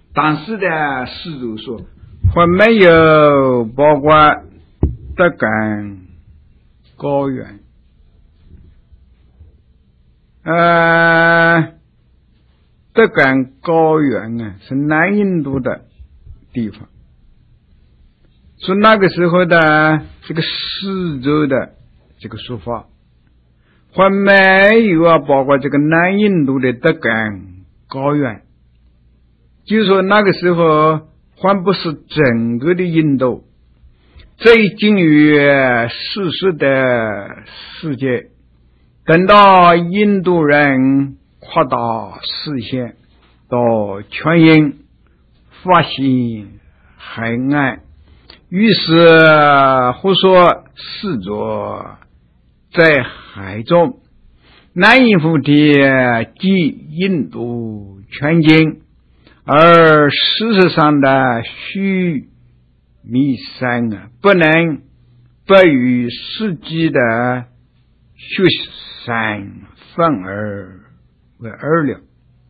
当时的史主说，还没有包括德干高原，德干高原啊，是南印度的地方。说那个时候的这个史州的这个说法，还没有包括这个南印度的德干高原，就是说那个时候还不是整个的印度，最近于事实的世界。等到印度人扩大视线到全印，发现海岸，于是或说视作在海中南印度的即印度全境，而事实上的须弥山啊，不能不与实际的雪山反而为二了。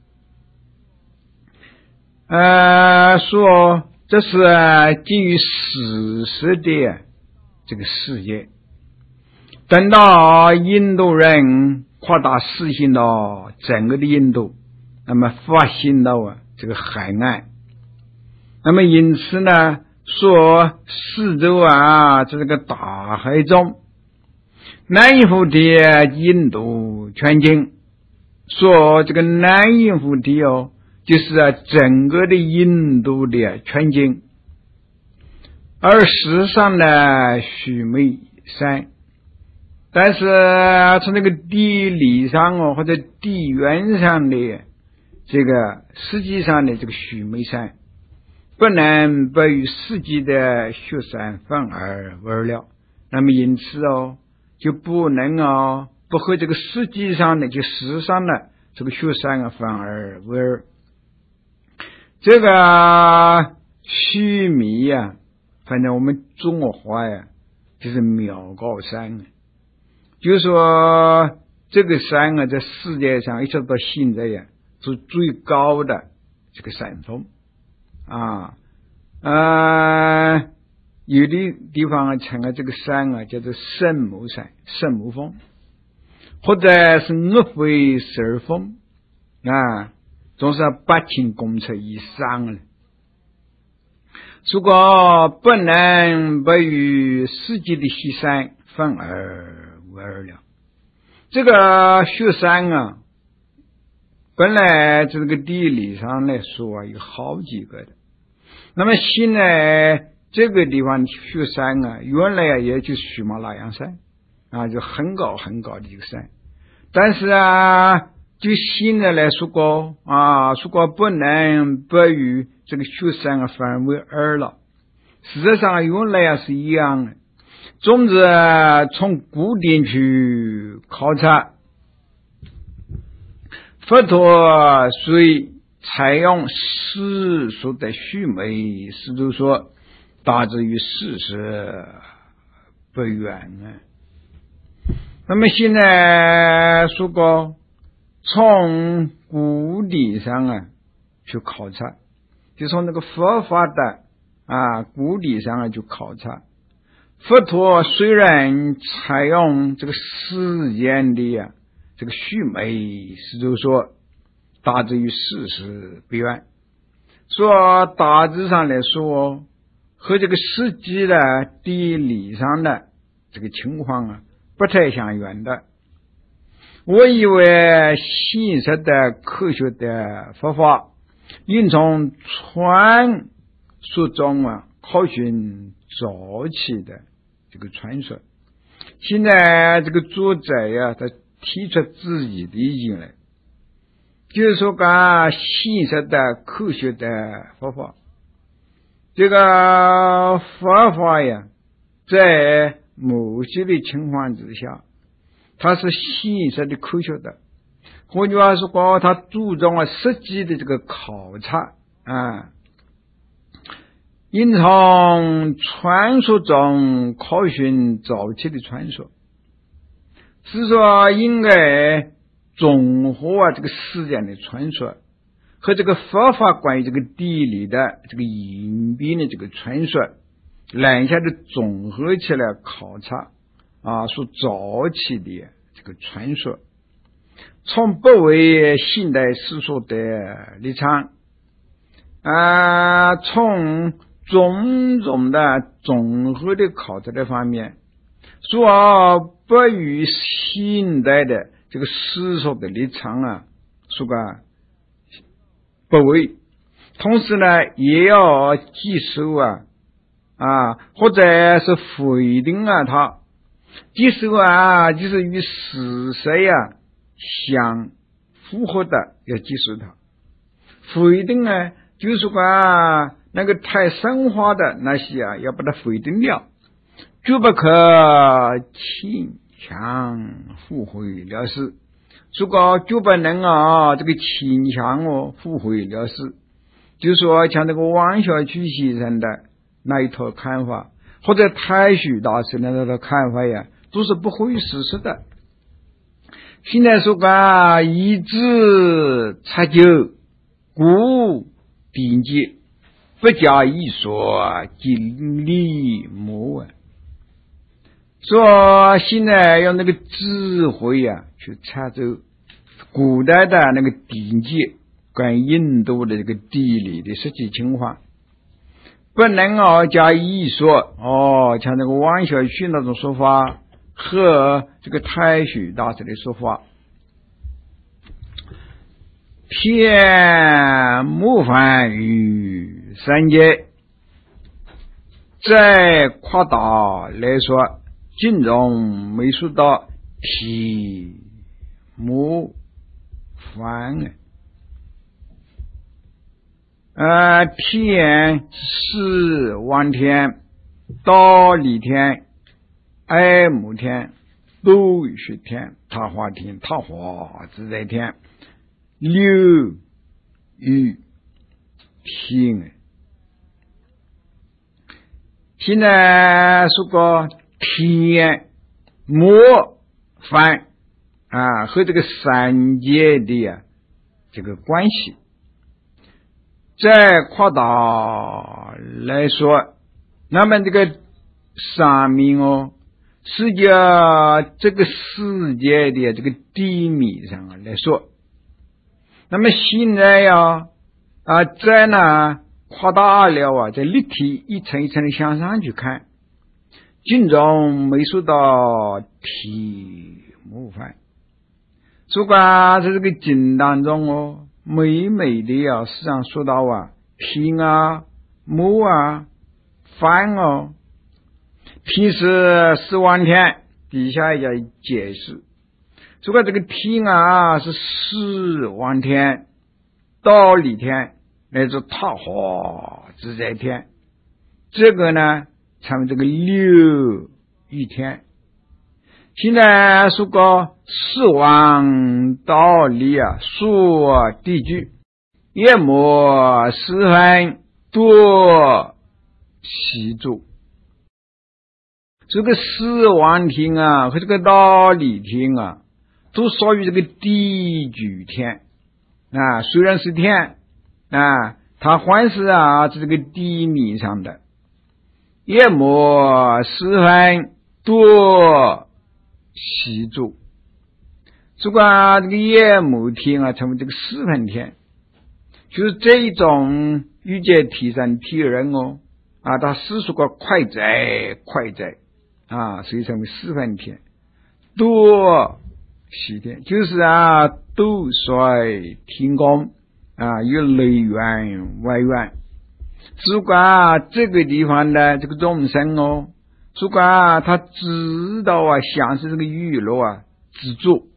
说这是基于史实的这个世界。等到印度人扩大视线到整个的印度，那么发现到这个海岸，那么因此呢，说四周这个大海中南印度的印度全境，说这个南印度的就是整个的印度的全境，而事实上呢，须弥山，但是从这个地理上或者地缘上的这个实际上的这个须弥山，不能不与实际的雪山反而为二了。那么因此就不能不和这个实际上的就事实上的这个雪山反而为二。这个须弥反正我们中国话就是妙高山，就是说这个山在世界上一直到现在是最高的这个山峰有的地方称这个山叫做圣母山、圣母峰，或者是岳飞十二峰总是8000公尺以上了。如果不能不与世界的雪山反而为二了。这个雪山本来这个地理上来说有好几个的，那么现在这个地方雪山原来也就是喜马拉雅山就很高很高的一个山，但是就现在来说如果不能不与这个雪山反而为二了。事实上原来是一样的。总之从古典去考察，佛陀虽采用世俗的须弥实就说大致与事实不远那么现在如果从古典上去考察，就从那个佛法的古典上去考察，佛陀虽然采用这个世间的这个须弥实就说大致与事实不远，说大致上来说和这个实际的地理上的这个情况不太相远的。我以为现实的科学的方法应从传说中考寻早期的这个传说。现在这个作者他提出自己的意见来，就是说现实的科学的方法，这个方法在某些的情况之下它是现实的科学的，换句话说它注重实际的这个考察应从传说中考寻早期的传说，是说应该综合这个世间的传说和这个佛法关于这个地理的这个隐蔽的这个传说，两下的综合起来考察所找起的这个传说，从不为现代史书的立场从种种的综合的考察的方面，说不与现代的这个史书的立场说个不为，同时呢也要接受或者是否定它，接受就是与事实相符合的要接受它，否定呢就是说那个太深化的那些要把它否定掉，绝不可牵强附会了事，这个绝不能这个牵强附会了事，就是说像这个王小曲先生的那一套看法，或者太虚大师的那套看法都是不合于事实的。现在说一字插就故定节，不加一说经理模说现在用那个智慧去查找古代的那个定节关于印度的这个地理的实际情况，不能加一说像那个王小旭那种说法和这个太虚大师的说法。偏模范于三界，再夸大来说，经中没说到偏模范天是王天、道理天、爱慕天、都是天、桃花天、桃花自在天、六欲天。现在说个天模范和这个三界的这个关系，再夸大来说，那么这个上面实际这个世界的这个地面上来说，那么现在在呢夸大了在立体一层一层的向上去看，经中没说到体模范，说在这个经当中美美的实际上说到天模范天是四王天，底下要解释说这个天是四王天、道理天乃至桃花自在天，这个呢成为这个六欲天。现在说个四王道理说地句也莫十分多习住，这个四王天和这个道理天都属于这个地句天虽然是天它还是在这个地面上的，也莫十分多习住，这个也莫天成为这个四分天，就是这一种欲界提升体人它是说个快哉所以成为四分天。多习天就是都率天宫有内缘外缘，如果这个地方的这个众生如果他知道享受这个娱乐知足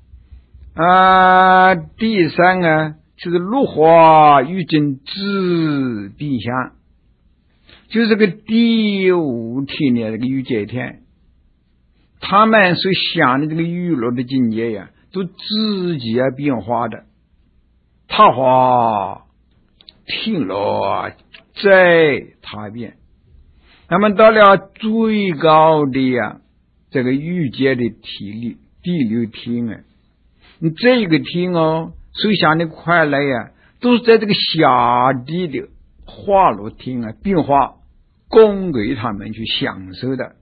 第三就是如何遇见自地相，就是这个第五天的这个欲界天，他们所想的这个娱乐的境界都自己变化的，桃花天乐在他变，那么到了最高的这个欲界的体力第六天这个天所想的快乐都是在这个下地的花露厅啊变化供给他们去享受的。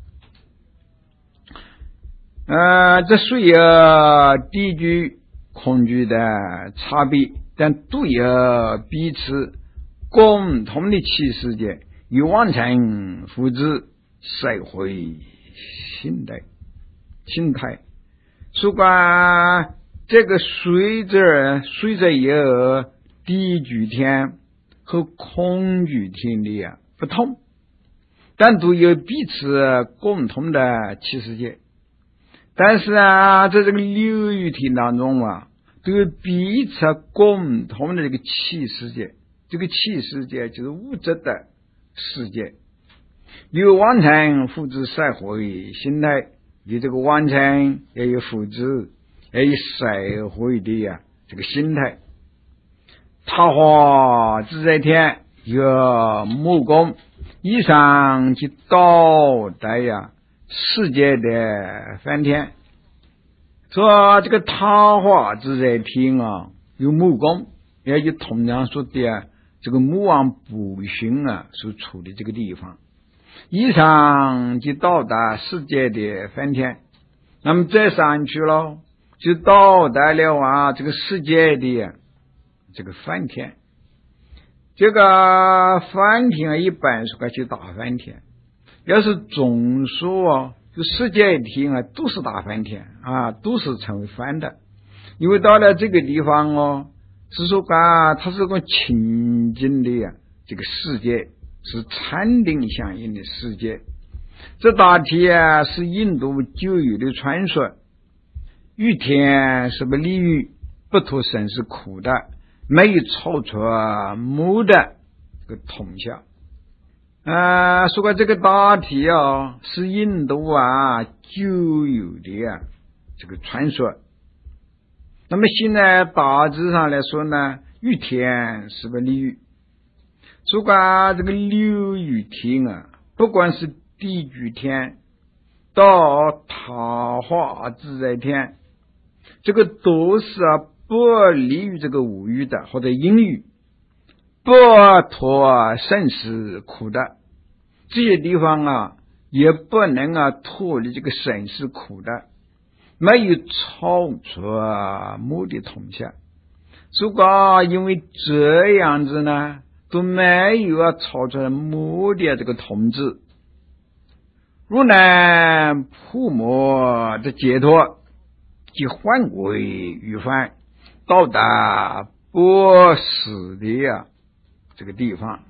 这虽有地居空居的差别，但都有彼此共同的起始节，以完成复制社会心态。所以这个随着有地居天和空居天的不同，但都有彼此共同的起始节。但是在这个流语体当中都有彼此共同的这个起始节。这个起始节就是物质的世界，有完成复制社会心态，有这个完成也有复制，也有社会的这个心态。桃花自在天有木工以上及道代世界的翻天。说这个桃花自在天有木工，也就同样说的这个木王补寻所处的这个地方，以上就到达世界的翻天。那么再上去了，就到达了这个世界的这个翻天。这个翻天一般说就大翻天，要是总说就世界天都是大翻天都是成为翻的。因为到了这个地方是说它是个清净的这个世界，是禅定相应的世界。这大体是印度旧有的传说，玉天是不利于不脱生是苦的，没有超出木的这个统效。说这个大体是印度旧有的这个传说。那么现在大致上来说呢，玉天是不利于。说这个流雨天不管是地居天到桃花自在天，这个都是不利于这个无欲的或者阴欲，不脱生死苦的。这些地方也不能脱离这个生死苦的，没有超出目的统下。如果因为这样子呢，都没有超出目的这个统治，如能普摩的解脱，即换归于凡，到达不死的这个地方。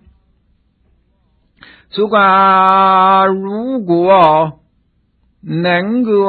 如果能够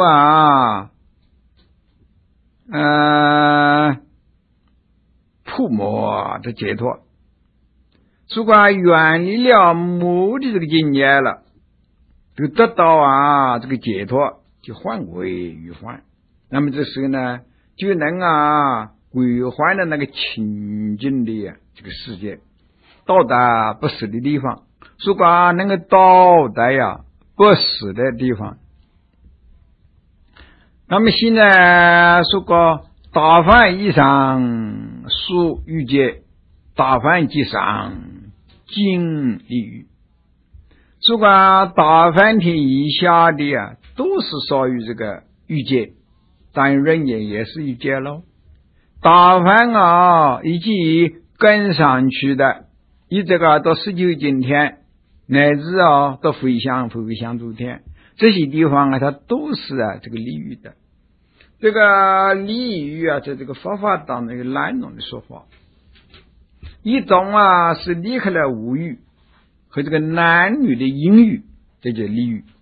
普摩的解脱，如果远离了目的这个境界了，就得到这个解脱，就换归于凡。那么这时候呢，就能归还了那个清净的这个世界，到达不死的地方。如果能够到达不死的地方，那么现在说大梵以上属欲界，大梵即上经利欲。如果大梵天以下的都是属于这个欲界，当然人间也是欲界咯。大梵以及跟上去的，以这个到19境天乃至到回向诸天，这些地方它都是这个利欲的。这个利欲在这个佛法当中有两种的说法。一种是离开了无欲和这个男女的淫欲，这叫利欲。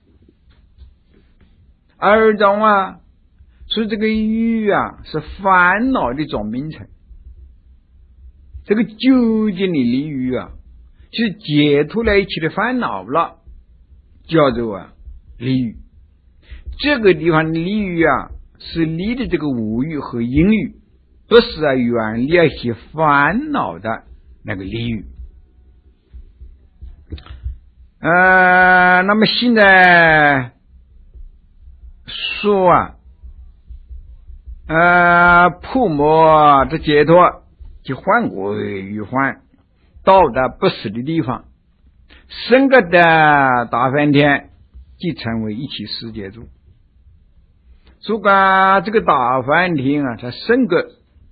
二种说这个欲是烦恼的总名称。这个究竟的利欲是解脱了一切的烦恼了，叫做利欲。这个地方的利欲是离的这个无欲和淫欲，不是远离一些烦恼的那个利欲。那么现在说普摩的解脱， 就换位于换，到达不是的地方，升格的大梵天即成为一切世界主。如果这个大梵天啊，它升格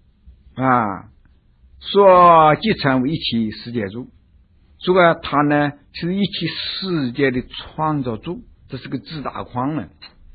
说即成为一切世界主，如果他呢是一切世界的创造主，这是个自大狂呢。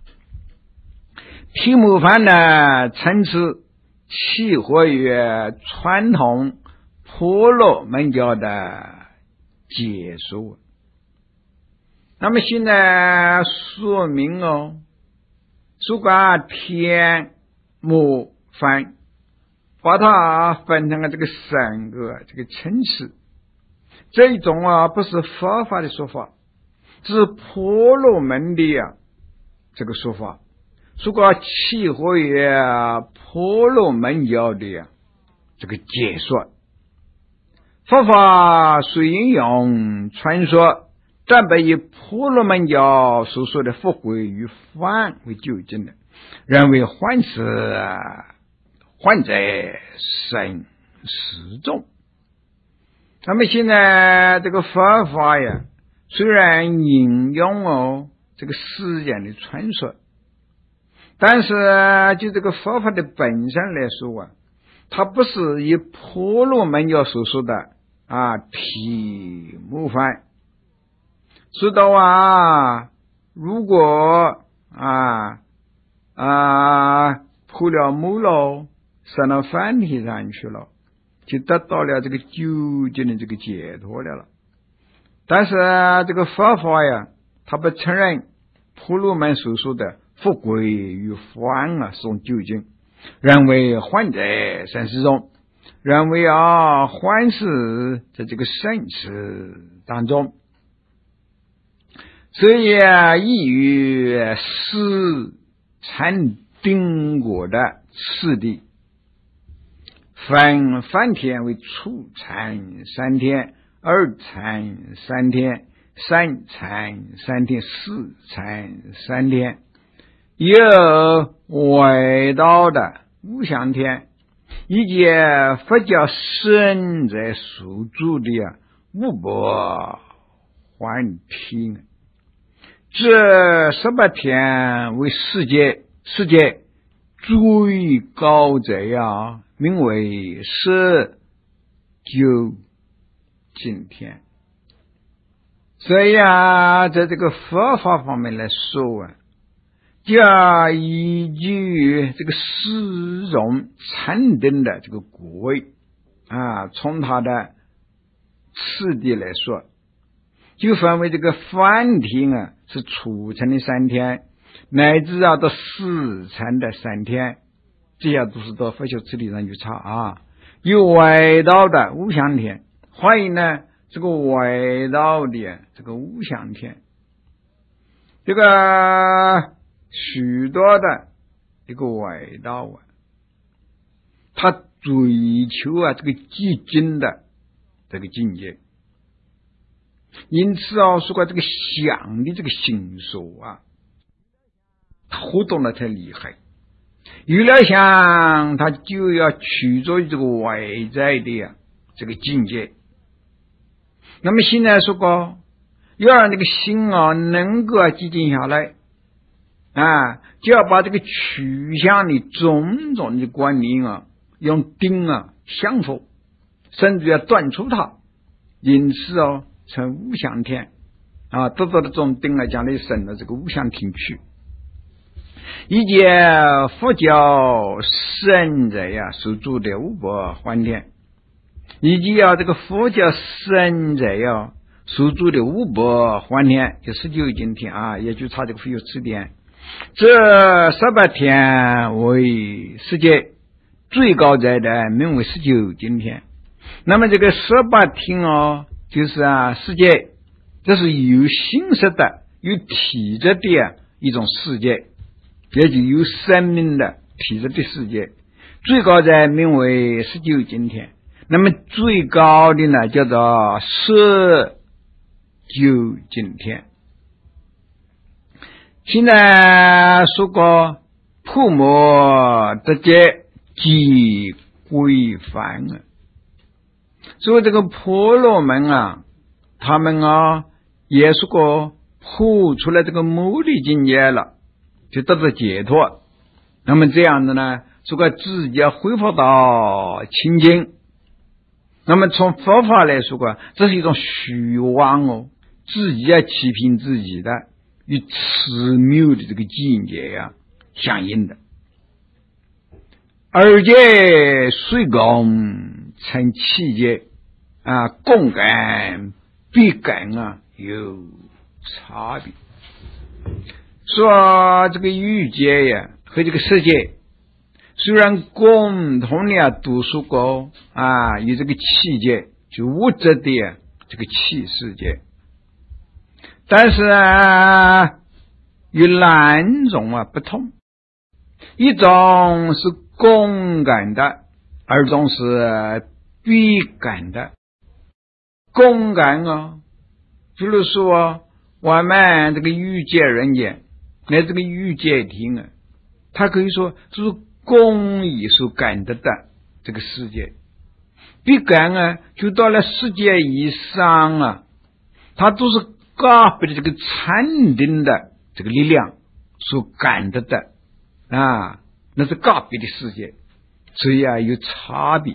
提摩梵呢称之契合于传统婆罗门教的解说。那么现在说明如果天摩梵把它分成了这个3个这个层次，这一种不是佛法的说法，是婆罗门的这个说法。如果契合于婆罗门教的这个解说，佛法虽应用传说，但不以婆罗门教所说的复归于梵为究竟的，认为梵是患者生始终。那么现在这个佛法呀，虽然引用这个世间的传说，但是就这个佛法的本身来说它不是以婆罗门教所说的提摩梵。说到如果破了母了，上到梵天上去了，就得到了这个究竟的这个解脱了。但是这个佛法呀，他不承认婆罗门所说的复归于梵是种究竟，认为梵在生死中，认为梵是在这个生死当中。所以异于四禅定果的次第，分梵天为初禅3天、2禅3天、3禅3天、4禅3天，也有外道的无想天，以及佛教圣者所著的五百梵天。这18天为世界最高者名为19净天。所以在这个佛法方面来说就要依据这个4种禅定的这个果位从它的次第来说，就分为这个梵天是初禅的3天，乃至到4禅的3天，这些都是到佛学次第上去查有外道的无想天，欢迎呢这个外道的这个无想天，这个许多的一个外道他追求这个寂静的这个境界，因此说过这个想的这个心所他活动的太厉害，有了想他就要取着这个外在的这个境界。那么现在说过要让这个心能够寂静下来就要把这个取向的种种的观念用定降服，甚至要断除它，因此成无想天得到的这种定将来升到这个无想天去。以及佛教圣者所著的五百梵天，以及这个佛教圣者所著的五百梵天，就19净天也就差这个佛学词典。这18天为世界最高者的名为19净天。那么这个18天就是世界，这是有形式的有体质的一种世界，也就有生命的体质的世界。最高者名为19净天，那么最高的呢叫做19净天。现在说过破魔得界即归梵所以这个婆罗门啊，他们啊也是个破出来这个目的境界了，就得到解脱。那么这样子呢，如果自己要恢复到清净，那么从佛法来说啊，这是一种虚妄哦，自己要欺骗自己的，与此谬的这个境界呀相应的。而且随共成气界啊，共感必感啊有差别。说这个欲界呀和这个色界虽然共同的都是个啊有这个气界，就物质的这个气世界，但是啊有两种啊不同，一种是共感的，二种是必感的。共感啊，比如说我们这个欲界人间，那这个欲界天啊，它可以说就是共艺术感得的这个世界。必感啊，就到了世界以上啊，它都是个别的这个禅定的这个力量所感得的啊，那是个别的世界，所以啊有差别。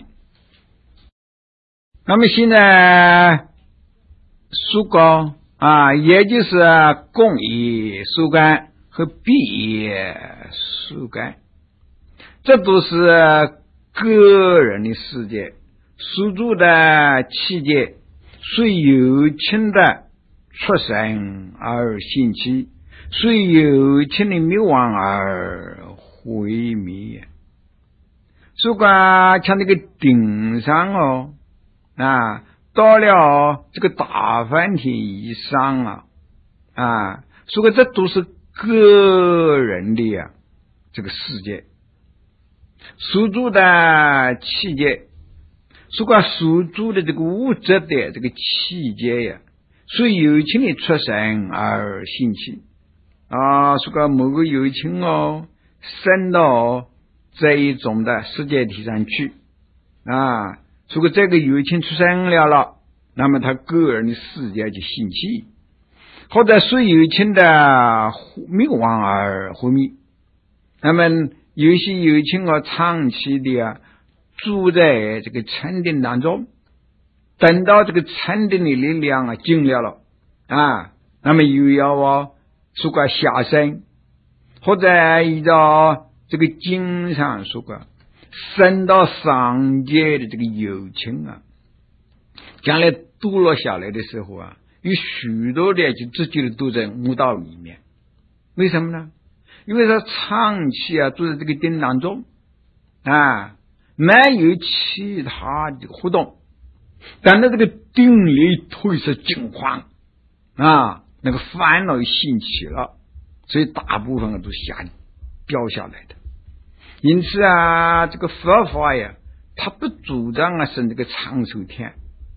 那么现在属高啊，也就是共业属感和必业属感，这都是个人的世界，属住的气界随有情的出生而兴起，随有情的灭亡而毁灭。如果像那个顶上哦啊，到了这个大梵天以上啊，如果这都是个人的呀这个世界，属住的气界，如果属住的这个物质的这个气界呀，随有情的出生而兴起啊，如果某个有情哦升到这一种的世界体上去啊，如果这个有情出生了，那么他个人的世界就兴起，或者随有情的灭亡而毁灭。那么有些有情长期的住在这个禅定当中，等到这个禅定的力量尽了啊，那么又要如果下生，或者依照这个经上说过升到上界的这个有情啊，将来堕落下来的时候啊，有许多的就自己都在悟道里面。为什么呢？因为他长期住在这个定当中啊，没有其他的活动，但在这个定里退失境况啊，那个烦恼兴起了，所以大部分都掉下来的。因此啊，这个佛法呀，他不主张生这个长寿天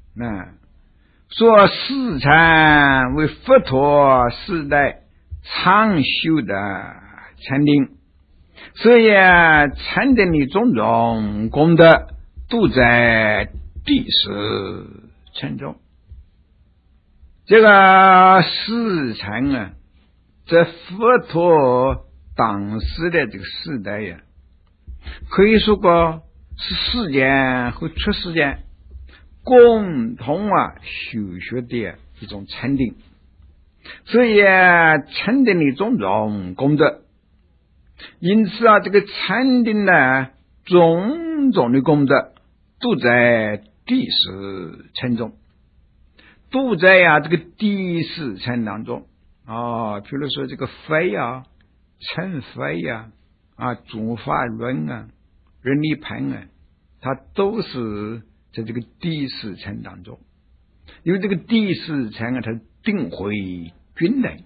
说四禅为佛陀时代长修的禅定，所以禅定的种种功德都在第十禅中。这个四禅啊，在佛陀当时的这个时代呀，可以说过是世间和出世间共同修学的一种禅定，所以禅定的种种功德，因此这个禅定呢种种的功德都在第十禅中，都在这个第十禅当中比如说这个非乘非诸法论人力盘它都是在这个第十禅当中。因为这个第十禅它定慧均等，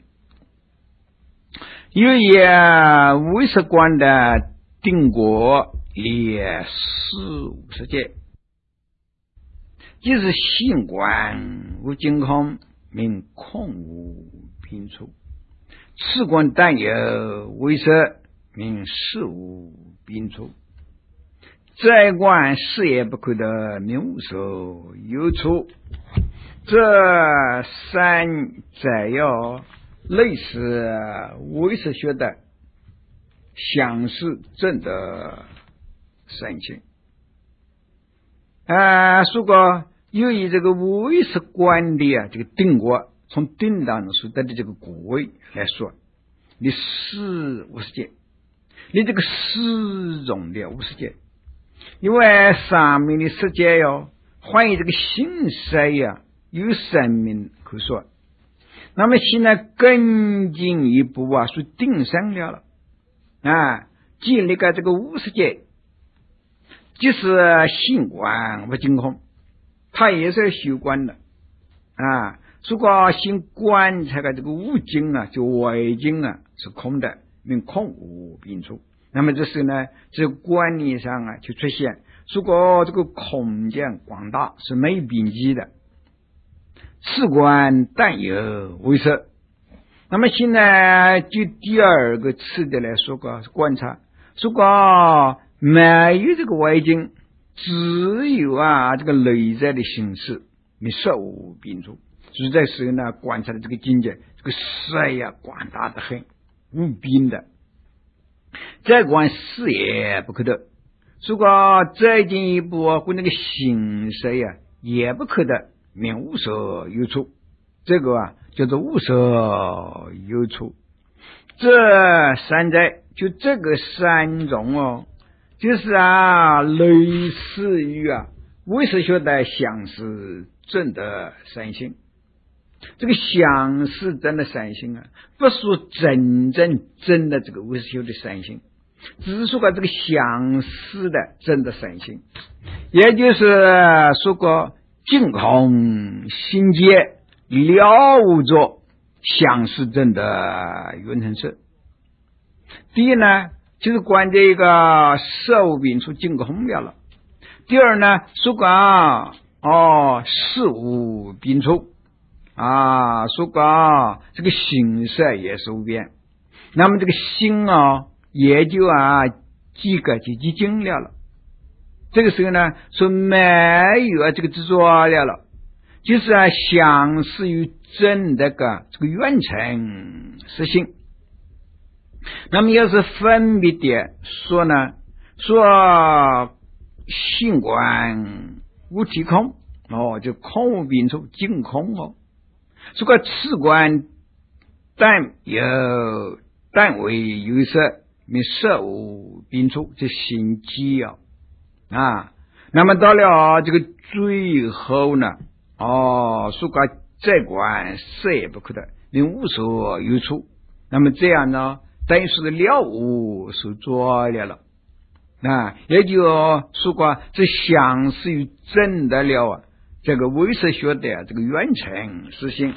因为唯识观的定果也40界，即是性观无净空，名空无凭处；次观但有唯识，名事无并处； 在观事业不可得，名无所有处。这三摘要类似唯识学的详实证的三性。如果由于这个唯识观的这个定国，从定当中所得的这个果位来说，你是无世界，你这个是容的无世界，因为上面的世界哟，关于这个形式呀，有生命可说。那么现在更进一步是定上了建立个这个无世界，就是性观不净空，它也是修观的如果先观察个这个无境就外境是空的，名空无并处。那么这时呢，这观念上就出现，如果这个空间广大是没边际的，此观但有为色。那么现在就第二个次的来说个观察，如果没有这个外境，只有这个内在的形式，你色无并处。实在时候呢，观察的这个境界，这个色呀广大的很，无边的。再观事也不可得，如果再进一步跟那个形式呀也不可得，名无所有处。这个叫做无所有处。这三在就这个三种就是类似于唯识学的详实证的三性。这个详实证的三性不是说真的这个唯识学的三性，只是说这个详实的证的三性，也就是说过净空心界了无着详实证的圆成色。第一呢，就是观这一个色无并处净空了。第二呢，说过事无并处说过这个形色也是无边。那么这个心也就几个就几经了。这个时候呢，说没有这个执着了，就是相似于真这个缘成实性。那么要是分别的说呢，说性观无体空就空无并处净空这个次观但为有色，名色无并处，这心机那么到了这个最后呢说个再观色也不可得，名无所有处。那么这样呢，等于是了无所着了也就说过这相似于真的了这个唯识学的这个缘成实性。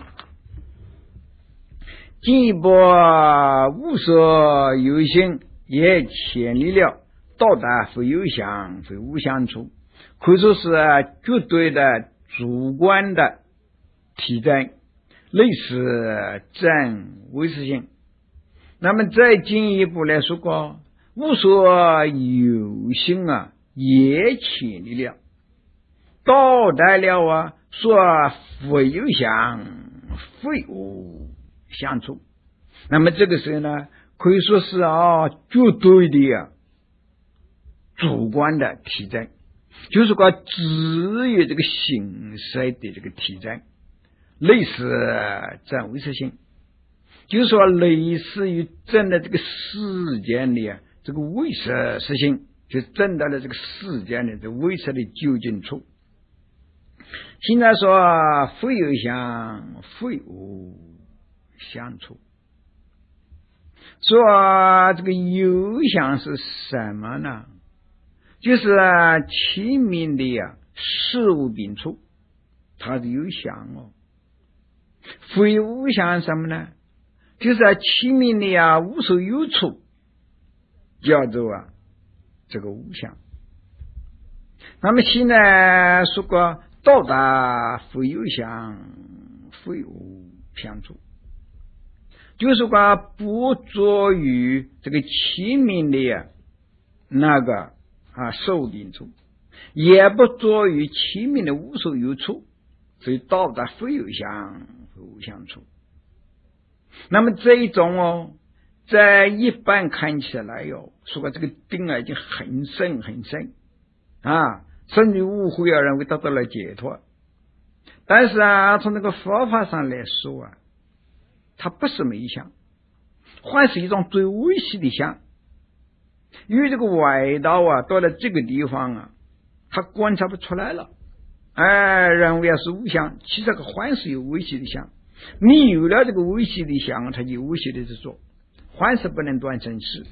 进一步无所有性也潜离了，到达非有相非无相处，可以说是绝对的主观的体证，类似真唯识性。那么再进一步来说过无所有性也潜离了，到达了说非有相非无相处。那么这个时候呢，可以说是绝对的主观的体证，就是说只有这个形式的这个体证，类似真唯识性，就是说类似于真的这个世间的这个唯识实性，就真的了这个世间的这个唯识的究竟处。现在说非有相非无相处，说这个有相是什么呢？就是前面的事物并处，它是有相非无相什么呢？就是前面的无所有处，叫做这个无相。那么现在说过到达非有相非无相处，就是说不着于这个前面的那个受定处，也不着于其名的无所有处，所以到达非有相非无相处。那么这一种在一般看起来说这个定已经很深很深甚至误会认为得到了解脱，但是从那个佛法上来说它不是没相，还是一种最微细的相。因为这个外道到了这个地方他观察不出来了，认为是无相，其实这个还是有微细的相。你有了这个微细的相，它就微细的去做，还是不能断生死。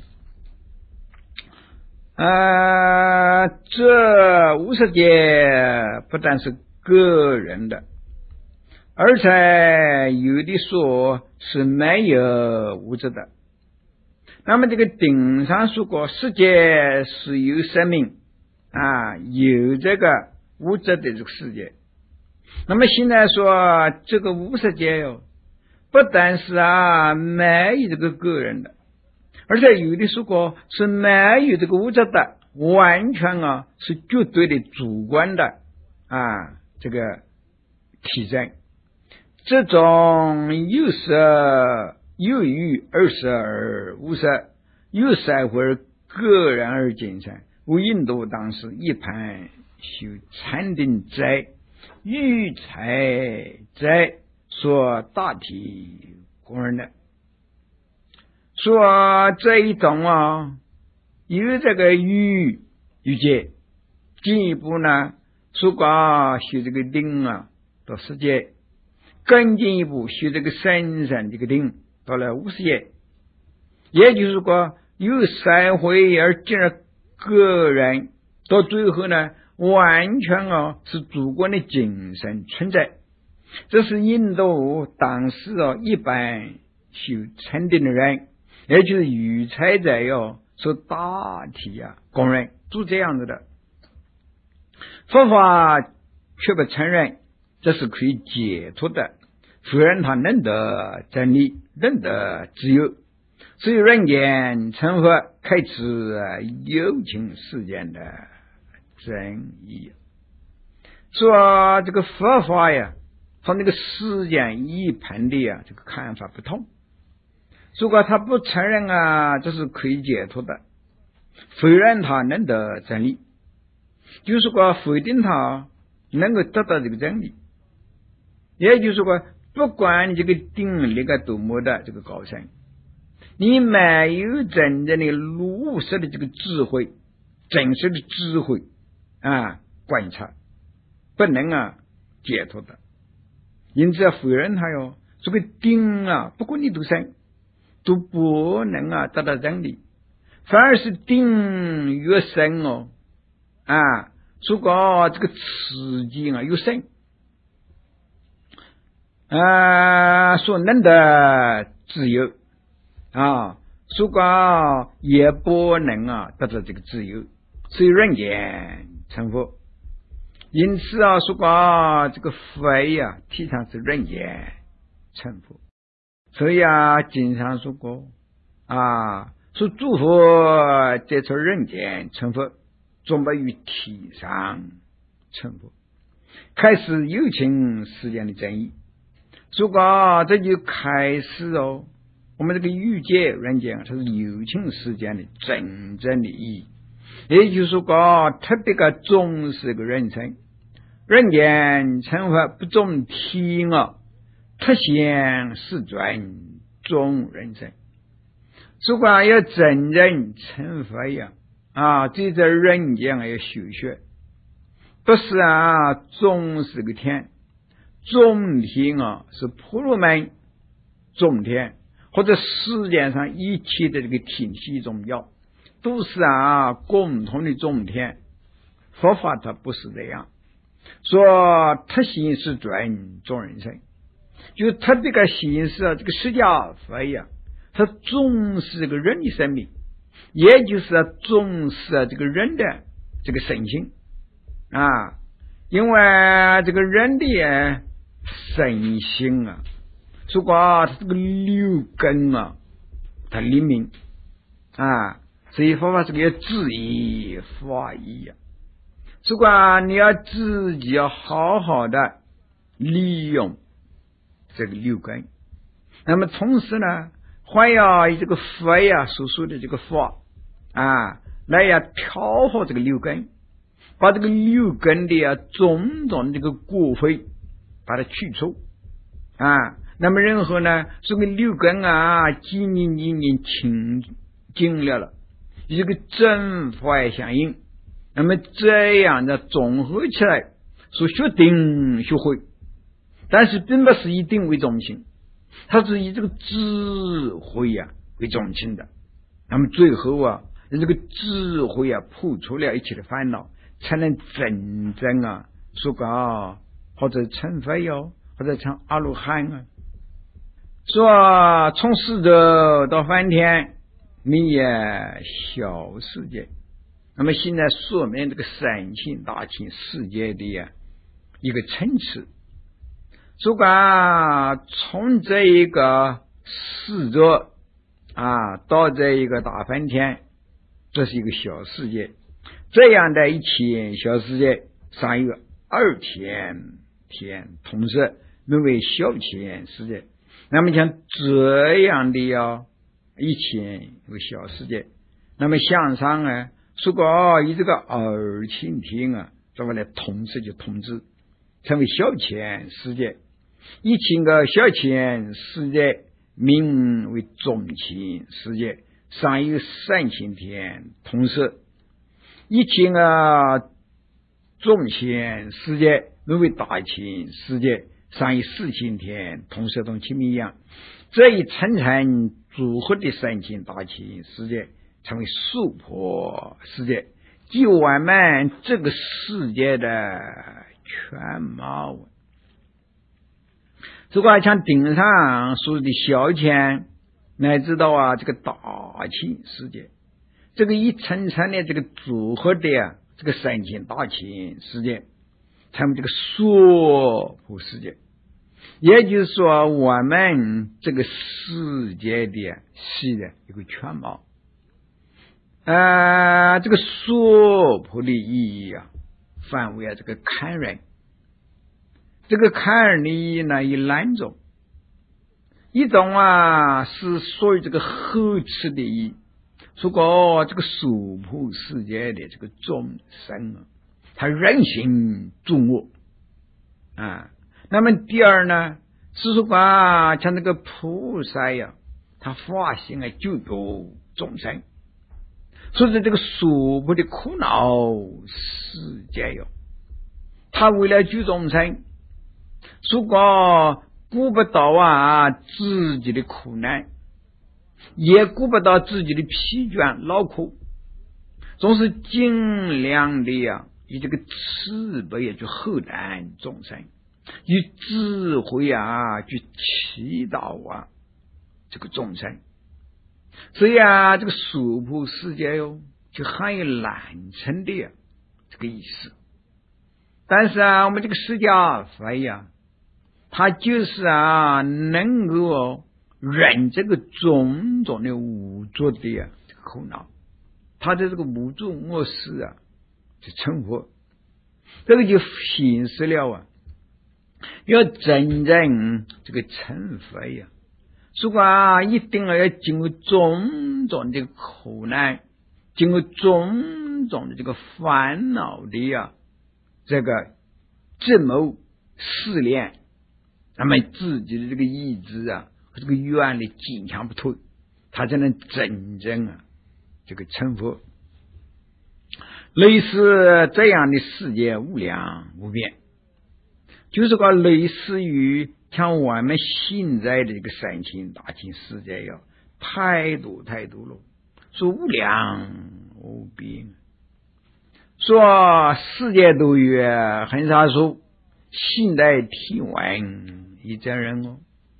这无色界不但是个人的，而且有的说是没有物质的。那么这个顶上说过世界是有生命有这个物质的这个世界。那么现在说这个无色界不但是没有这个个人的，而且有的说过是没有这个物质的，完全是绝对的主观的这个体证。这种有色有欲而色而无色，有色或个人而精神，为印度当时一盘修禅定斋欲财斋说大体公认的。说这一种有这个欲界，进一步呢说修这个定到世界，更进一步修这个深深这个定到了无色界。也就是说有社会而进入个人，到最后呢完全是主观的精神存在。这是印度当时一般修禅定的人，也就是语财者说大体公认都这样子的。佛法却不承认这是可以解脱的，否认他能得真理，能得自由。所以人间成佛开始有情世间的真义。说这个佛法和那个世间一般的这个看法不同。如果他不承认这是可以解脱的，否认他能得真理，就是说否定他能够得到这个真理。也就是说不管你这个定力多么的这个高深，你没有真正的如实的这个智慧，真实的智慧观察，不能解脱的。因此否认他这个定不管你多深都不能得到真理，反而是定越深如果这个刺激越深所能的自由如果也不能得到这个自由，所以人间成佛。因此说这个佛提倡是人间成佛。所以经常说过说诸佛接触人间成佛，总不于体上成佛，开始有情世间的真义。如果这就开始我们这个欲界人间它是有情世间的真正的意义。也就是说特别重视个人生，人间成佛不重体特显世尊重人生。如果要真正成佛就在人间要修学，不是重视个天，种田是婆罗门种田，或者世界上一切的这个体系中药都是共同的种田。佛法它不是这样，说特显世尊重人生，就特别显示这个释迦佛他重视这个人的生命，也就是重视这个人的这个身心因为这个人的身心如果他这个六根他灵敏所以佛法是个要自益法益呀。如果你要自己要好好的利用这个六根，那么同时呢，还要以这个佛呀所说的这个法来要调和这个六根，把这个六根的种种这个过非把它去除那么任何呢这个六根经清净了与这个正法相应，那么这样的综合起来所学定学会，但是并不是一定为中心，它是以这个智慧为中心的。那么最后这个智慧破除了一切的烦恼，才能真正说个或者成佛或者成阿罗汉说从世者到梵天你也小世界。那么现在说明这个三清大清世界的一个层次，如果从这一个世者到这一个大梵天，这是一个小世界，这样的一切小世界上有二天同时名为小天世界。那么像这样的一切有小世界，那么向上如果以这个二千天这么来同时就统治成为小千世界，一千个小千世界名为中千世界，上有3000天同时，一千个中千世界名为大千世界，上有4000天同时同清明一样，这一层层组合的3000大千世界成为娑婆世界，即我们这个世界的全貌。如果像顶上说的小千乃至到这个大千世界，这个一层层的这个组合的这个3000大千世界成为这个娑婆世界，也就是说我们这个世界的一个全貌。这个娑婆的意义范围这个看人，这个看人的意义呢有两种，一种是属于这个呵斥的意义，如果这个娑婆世界的这个众生他人心作恶那么第二呢是说像这个菩萨他发心救度众生，所以这个娑婆的苦恼世界他为了救众生，如果顾不到自己的苦难，也顾不到自己的疲倦劳苦，总是尽量的以这个慈悲去厚待众生，以智慧去祈祷这个众生。所以这个娑婆世界就含有难称的这个意思。但是我们这个释迦佛他就是能够忍这个种种的无作的这个苦恼，他的这个无作恶事就成佛。这个就显示了要真正这个成佛如果一定要经过种种的苦难，经过种种的这个烦恼的这个折磨试炼，那么自己的这个意志和这个愿力坚强不退，他才能真正这个成佛。类似这样的世界无量无边，就是类似于像我们现在的这个3000大千世界太多了，说无量无边，说世界都有很少数现代天文一种人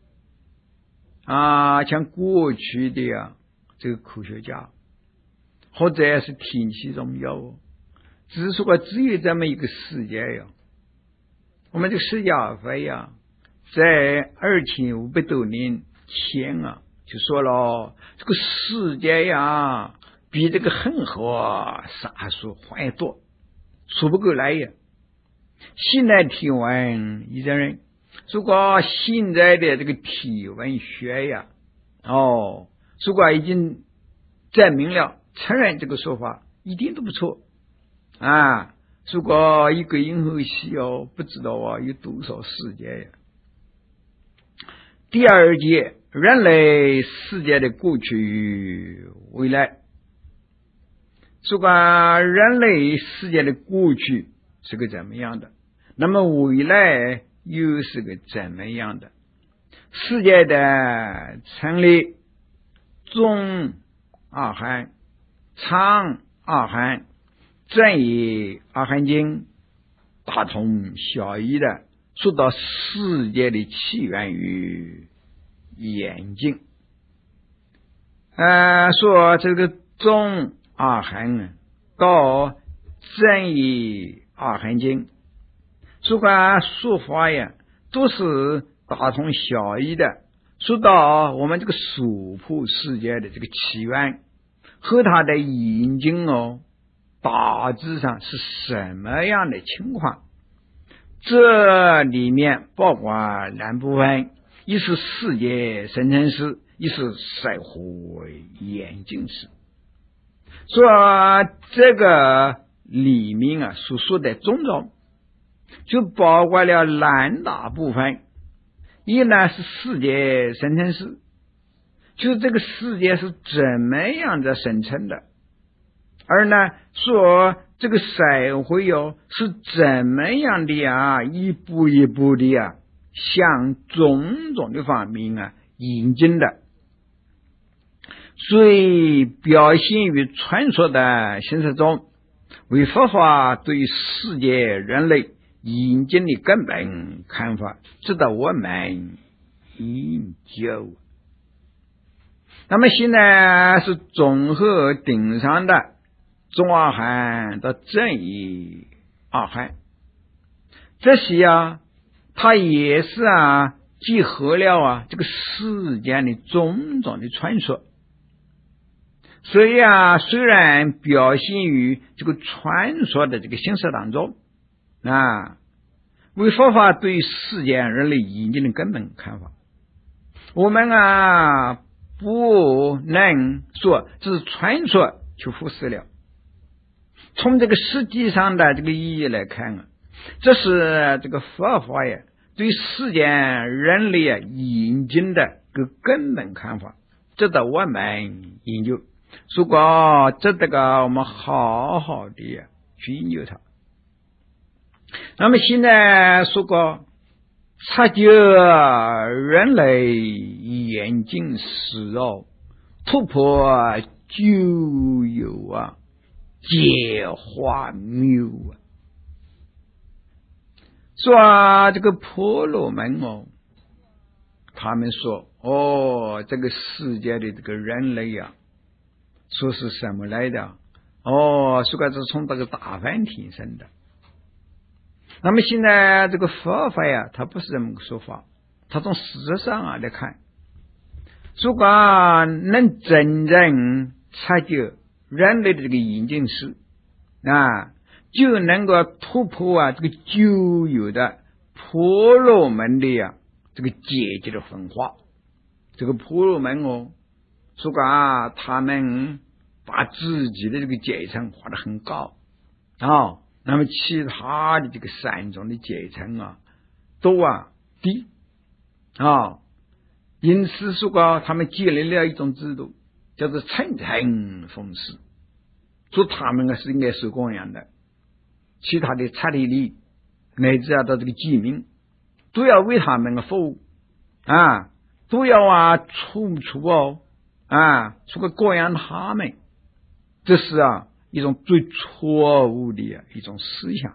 像过去的这个科学家或者是天气中有只是说只有这么一个世界我们这个释迦佛在2500多年前就说了，这个世界比这个恒河沙数还多，数不过来呀。现在体温一人人，如果现在的这个体温学呀，如果已经证明了承认这个说法一点都不错啊。如果一个银河系不知道有多少世界呀。第二节，人类世界的过去未来。如果人类世界的过去是个怎么样的，那么未来又是个怎么样的？世界的成立，中阿含、长阿含、正义阿含经大同小异的说到世界的起源于眼睛。说这个中阿含到正义阿含经，如果说法呀都是大同小异的，说到我们这个娑婆世界的这个起源和它的眼睛大致上是什么样的情况，这里面包括两部分，一是世界生成史，一是社会演进史。说这个里面所说的种种就包括了两大部分，一呢是世界生成史，就这个世界是怎么样的生成的，而呢说这个社会是怎么样的一步一步的向种种的方面引进的，所以表现于传说的形式中，为佛法对世界人类引进的根本看法值得我们研究。那么现在是综合顶上的中阿含到正义阿含，这些它也是集合了这个世间的种种的传说，所以虽然表现于这个传说的这个形式当中为佛法对世间人类引进的根本看法，我们不能说这是传说就忽视了。从这个实际上的这个意义来看这是这个佛法对世间人类引进的个根本看法，值得我们研究。如果值得我们好好的去研究它。那么现在说过察觉人类眼睛时突破就有解化谬说这个婆罗门他们说这个世界的这个人类说是什么来的说是从这个大梵天生的。那么现在这个佛法它不是这么个说法，它从事实上来看，如果能真正察觉人类的这个眼睛史就能够突破这个旧有的婆罗门的这个阶级的分化。这个婆罗门如果他们把自己的这个阶层画得很高那么其他的这个三种的阶层都低因此说他们建立了一种制度叫做层层封事，说他们是应该受供养的，其他的刹帝利乃至到这个居民都要为他们服务都要处处说个供养他们，这是一种最错误的一种思想。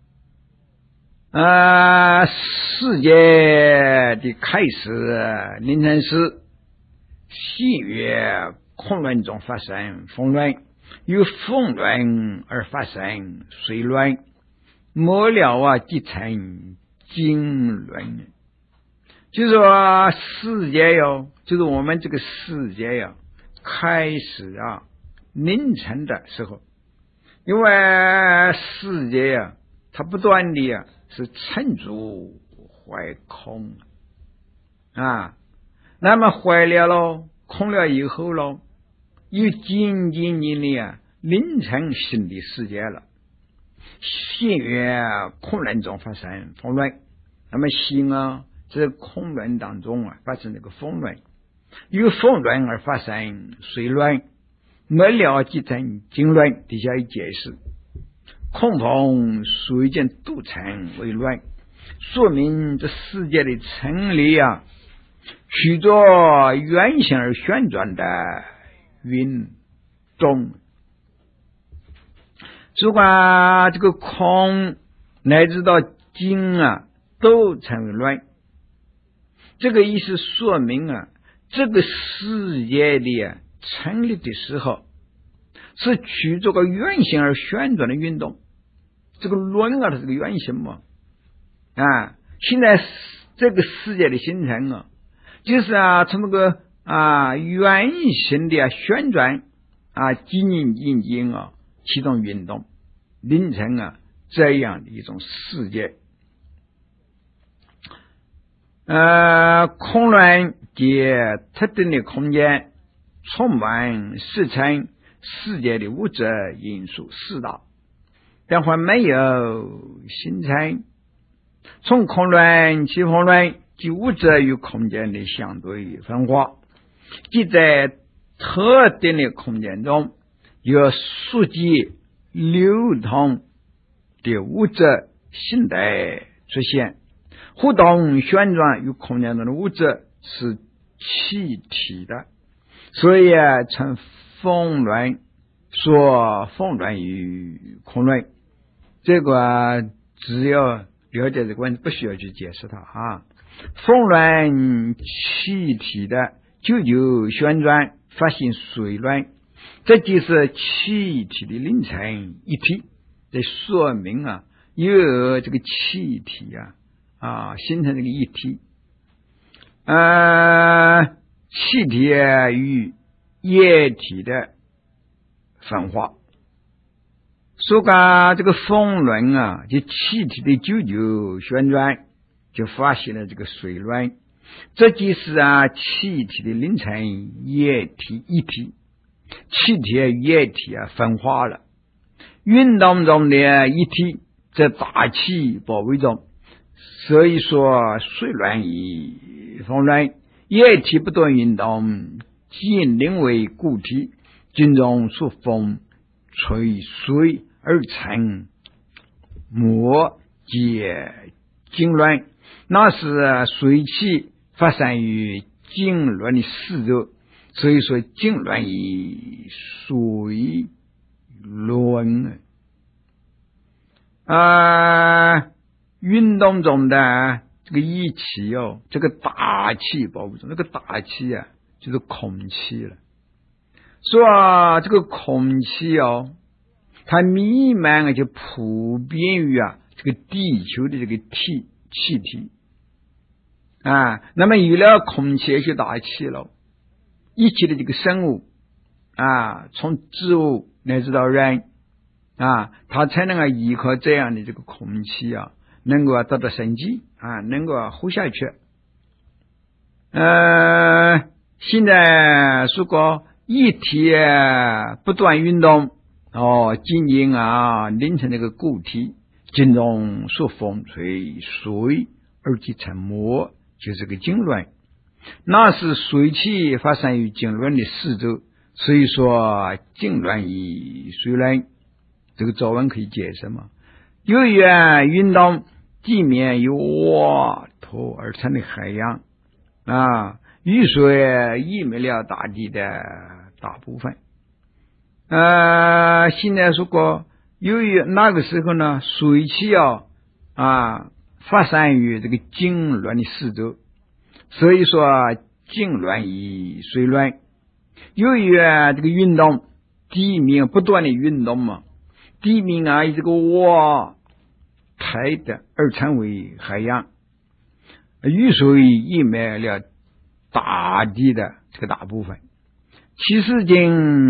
世界的开始凌晨时，西岳空乱中发生风乱，由风乱而发生水乱，末了即成经乱。就是说世界就是我们这个世界开始凌晨的时候，因为世界啊，它不断的啊是沉住坏空啊，那么坏了咯，空了以后咯，又仅仅的啊凌晨新的世界了，心愿空乱中发生风乱，那么心啊在空乱当中啊发生这个风乱，由风乱而发生水乱，没了即成经乱。底下一解释，空风水见度成为乱，说明这世界的成立啊，许多圆形而旋转的运动。如果这个空乃至到经啊都成为乱，这个意思说明啊，这个世界的啊成立的时候是取这个圆形而旋转的运动，这个轮啊它是个圆形嘛啊，现在这个世界的形成啊，就是啊从那个啊圆形的啊旋转啊紧啊启动运动，形成啊这样的一种世界。空乱及特定的空间充满时辰世界的物质因素四大，但还没有形成。从空乱起风乱及物质与空间的相对分化，即在特定的空间中有数级流通的物质形态出现，互动旋转与空间中的物质是气体的，所以称风乱，说风乱与空乱。这个只要了解这个问题，不需要去解释它啊。风乱气体的久久旋转发生水乱，这就是气体的凌成一体，这说明啊有这个气体形成这个一体。气体与液体的分化，说个这个风轮啊，就气体的久久旋转，就发现了这个水乱，这就是啊气体的凌成液体一体，气体与液体分化了，运动中的一体在大气包围中，所以说水乱与风乱，液体不断运动，仅另为固体，经中受风吹水而成膜及痉挛，那是水气发生于痉挛的四周，所以说痉挛与水轮运动中的这个一气这个大气包围中，这个大气就是空气了。说这个空气它弥漫就普遍于这个地球的这个气体那么有了空气就大气了，一切的这个生物从植物乃至到人它才能依靠这样的这个空气能够得到生机能够活下去。现在如果液体不断运动仅仅凌成这个固体，经中受风吹水而即成膜，就是个痉挛，那是水气发生于痉挛的四周，所以说痉挛与水乱。这个早晚可以解释嘛？由于运动，地面由瓦土而成的海洋雨水淹没了大地的大部分。现在如果由于那个时候呢，水气发生于这个痉挛的四周，所以说痉挛与水乱。由于这个运动，地面不断的运动嘛，地面以这个瓦台的而成为海洋，雨水淹没了大地的这个大部分。其实经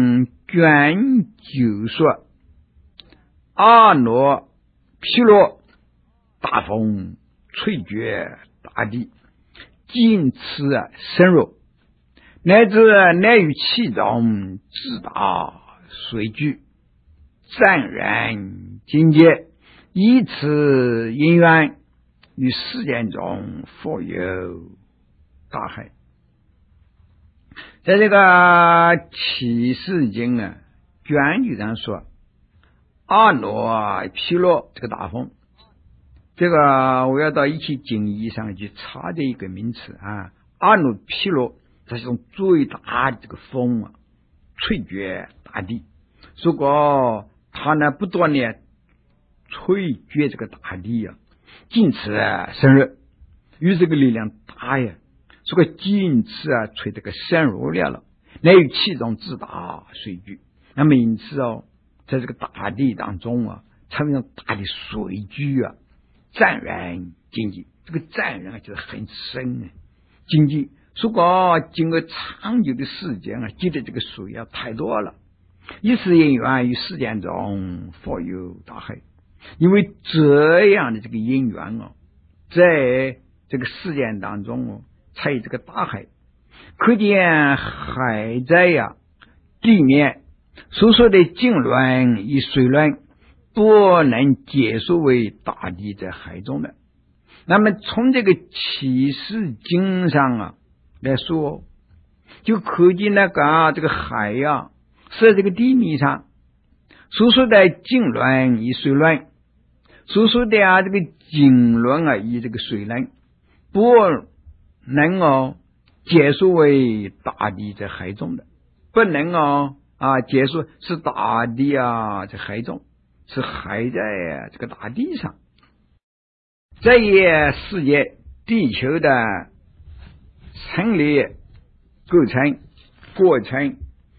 卷就说阿耨毗罗大风吹决大地，尽此深入，乃至乃于其中自大随具，湛然境界，以此因缘于世间中佛有大海。在这个启示经卷句上说阿耨毗罗这个大风，这个我要到一切经义上去查的一个名词阿耨毗罗，它是一种最大的这个风吹决大地。如果它呢不断的吹决这个大地尽此深入，与这个力量大呀，这个尽此吹这个深入了，乃于其中自大随具。那么因此在这个大地当中产生大的随具湛然境界。这个湛然就是很深境界。如果经过长久的时间积累这个水太多了，以此因缘于世间中佛有大海。因为这样的这个因缘在这个世间当中才有这个大海。可见海在地面所说的经轮与水轮不能结束为大地在海中的。那么从这个启示经上来说，就可见那个这个海是在这个地面上所说的经轮与水轮，所说的这个经轮与这个水轮不能结束为大地在海中的，不能结束是大地在海中，是海在这个大地上。这一世界地球的成立构成过程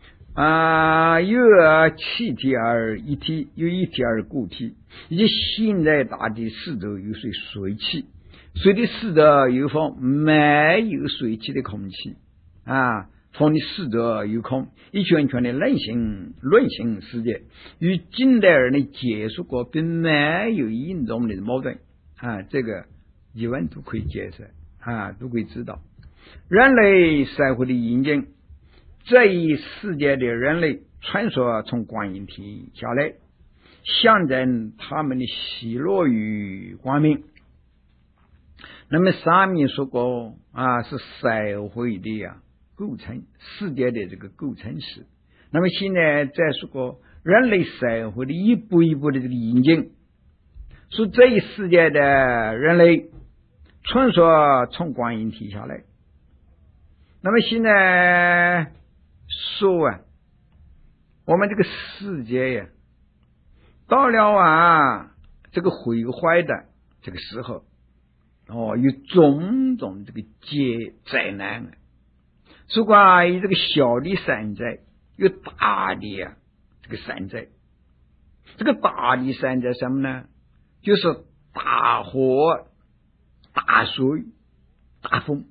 有气体而一体，有一体而固体，以及现在大地四周有水气，水的四周有风，没有水汽的空气风的四周有空，一圈圈的论性世界，与近代人的结束过并没有严重的矛盾这个疑问都可以解释都可以知道。人类社会的引进，这一世界的人类穿梭从观音体下来，象征他们的喜乐与光明。那么上面说过是社会的构成，世界的这个构成史。那么现在再说过人类社会的一步一步的这个引进，说这一世界的人类穿梭从观音体下来。那么现在说我们这个世界到了这个毁坏的这个时候有种种这个灾难如果有这个小的山灾，有大的这个山灾。这个大的山灾什么呢？就是大火、大水、大风。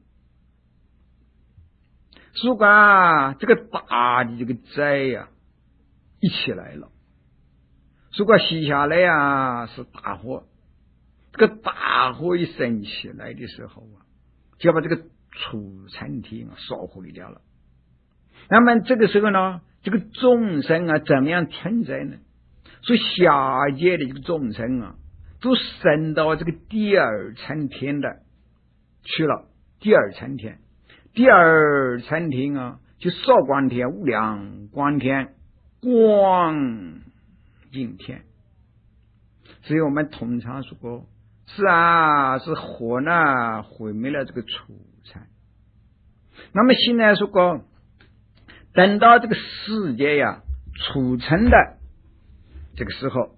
如果这个大的这个灾一起来了，如果洗下来是大火，这个大火一升起来的时候就要把这个储藏体烧毁掉了。那么这个时候呢，这个众生怎么样存在呢？所以下界的这个众生都升到这个第二层天的去了。第二层天就少光天、无量光天、光影天。所以我们通常说过是火呢毁灭了这个储藏。那么现在说过等到这个世界储存的这个时候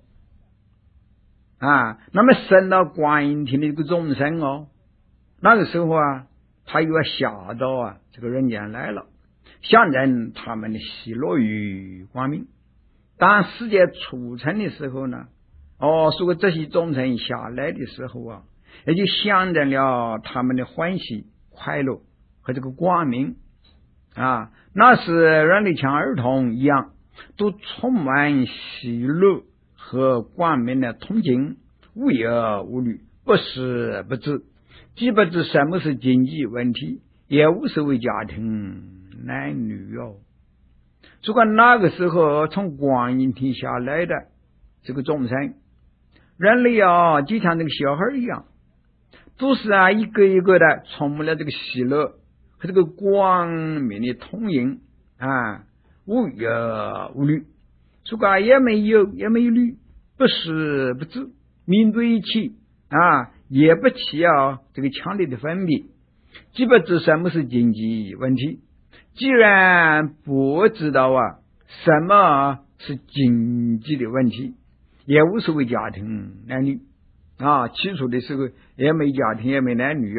那么升到观音天的这个众生那个时候他又要下到这个人间来了，象征他们的喜乐与光明。当世界储存的时候呢如果这些众生下来的时候也就象征了他们的欢喜快乐和这个光明那是人类像儿童一样都充满喜乐和光明的通经，无忧无虑，不时不知，既不知什么是经济问题，也无所谓家庭男女哦。如果那个时候从观音天下来的这个众生，人类啊，就像这个小孩一样，都是一个一个的充满了这个喜乐和这个光明的通影无忧无虑，如果也没有虑，不时不知，面对一切也不起这个强烈的分别，既不知什么是经济问题，既然不知道什么是经济的问题，也无所谓家庭男女起初的时候也没家庭也没男女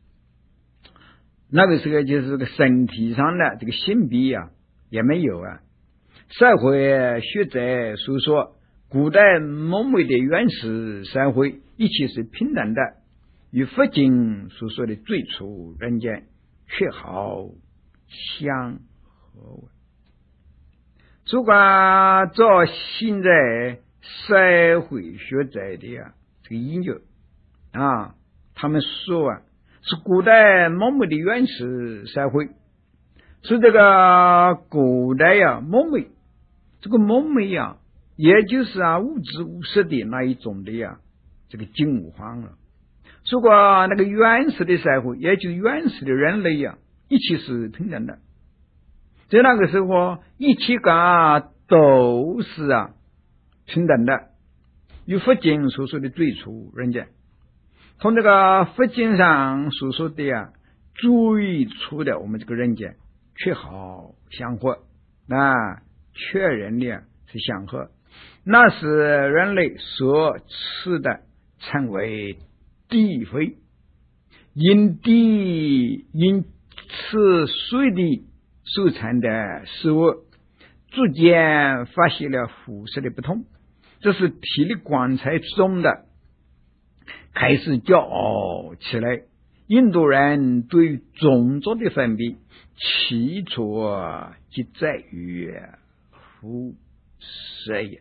那个时候就是这个身体上的这个性别也没有社会学者所说，古代蒙昧的原始社会一切是平等的，与佛经所说的最初人间却好相合。如果照现在社会学者的这个研究他们说是古代蒙昧的原始社会，是这个古代蒙昧，这个蒙昧也就是无知无识的那一种的这个境况了。如果那个原始的社会，也就是原始的人类一切是平等的，在那个时候一切都是平等的，与佛经所说的最初人间，从这个佛经上所说的最初的我们这个人间却好相合确认的是相合，那是人类所吃的称为地非，因此水的所产的食物逐渐发现了肤色的不同，这是体力光彩中的开始骄傲起来。印度人对于种族的分别起初即在于肤色也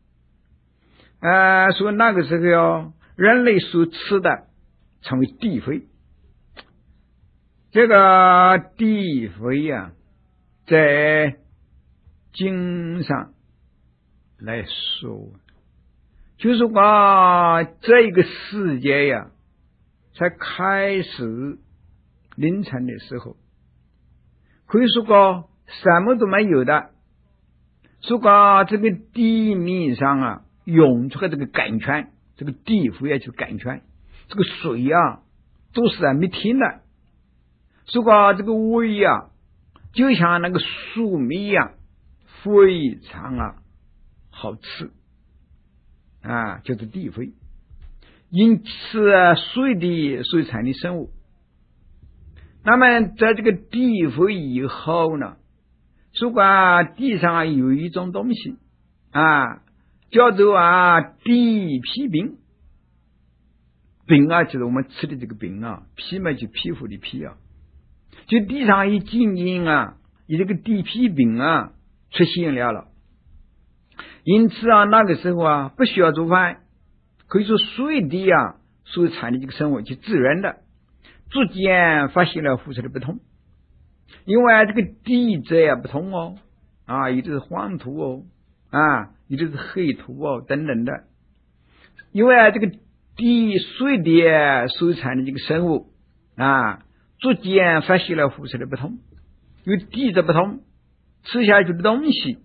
所以那个时候人类所吃的称为地非，这个地非在经上来说，就是说这个世界才开始凌晨的时候，可以说什么都没有的，如果这个地面上涌出这个甘泉，这个地非就是甘泉，这个水都是没停的，如果这个味就像那个树蜜非常好吃就是地非。因此水的所产的生物，那么在这个地非以后呢，如果地上有一种东西叫做地皮饼，饼就是我们吃的这个饼皮嘛就皮肤的皮就地上一静静以这个地皮饼出现了，因此那个时候不需要做饭，可以说水地所产的这个生物就自然的逐渐发现了肤色的不同，因为这个地质不同有的是黄土有的是黑土等等的，因为这个地水地所产的这个生物逐渐发现了肤色的不同，因为地质不同，吃下去的东西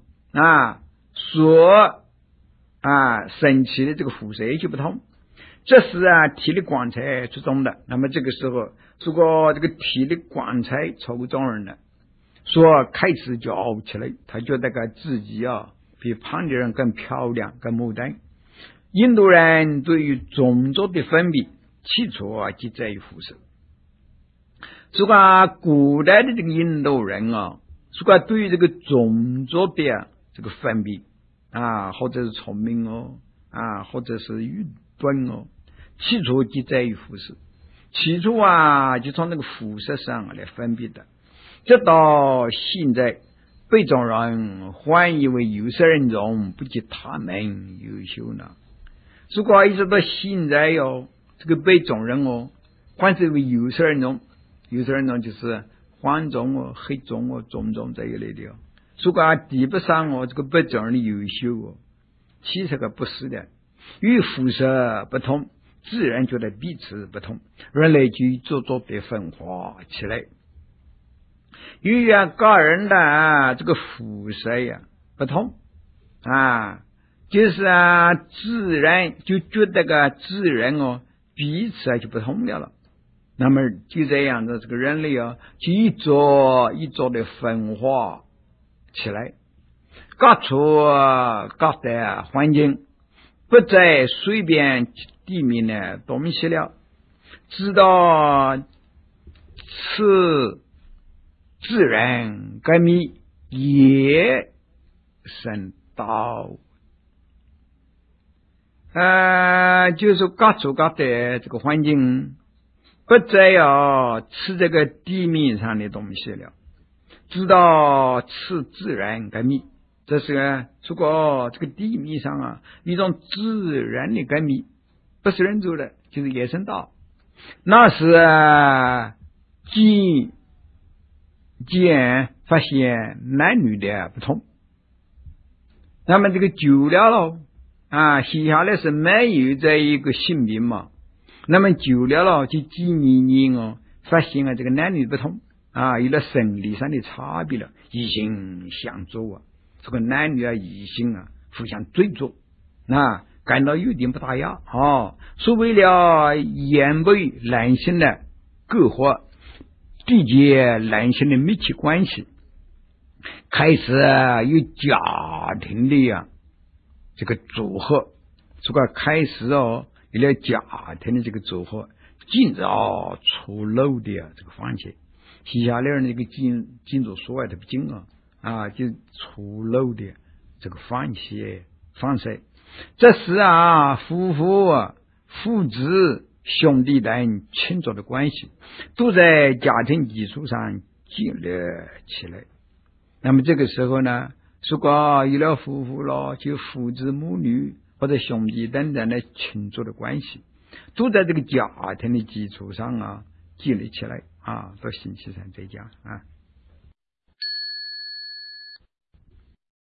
所升起的这个肤色就不同，这是体力光彩出众的。那么这个时候，如果这个体力光彩出众人呢，说开始骄傲起来，他觉得自己比旁的人更漂亮更牡丹。印度人对于种族的分别起初即在于肤色，如果古代的这个印度人如果对于这个种族的这个分别或者是聪明或者是愚钝起初即在于肤色，起初就从那个肤色上来分别的，直到现在被众人还以为有色人种不及他们优秀呢。如果一直到现在这个被众人还是为有色人种，有色人种就是黄种黑种种种这一类的如果比不上这个被众人的优秀其实不是的，与肤色不同，自然觉得彼此不同，人类就逐渐的分化起来。与个人的这个肤色不同就是自然就觉得自然彼此就不同了。那么就这样的这个人类就一座一座的分化起来，各处各的环境不再随便地面的东西了，直到此自然革命也生道就是各处各的这个环境不再吃这个地面上的东西了，直到吃自然革命。这是如果这个地面上一种自然的革命，不是人做的，就是野生道，那是既发现男女的不同，那么这个久了写下来是没有这一个性别嘛，那么久了就几年发现这个男女不同有了生理上的差别了，异性相左这个男女异性互相追逐感到有点不大雅所为了掩备男性的隔阂，缔结男性的密切关系，开始有家庭的这个组合，这个开始有了家庭的这个组合，禁止出漏的这个放弃，写下来那个禁止所谓的不禁就出漏的这个放弃方式。这是夫妇父子兄弟等亲族的关系都在家庭基础上建立起来。那么这个时候呢，如果有了夫妇了，就父子母女或者兄弟等等的亲族的关系都在这个家庭的基础上建立起来到星期三再讲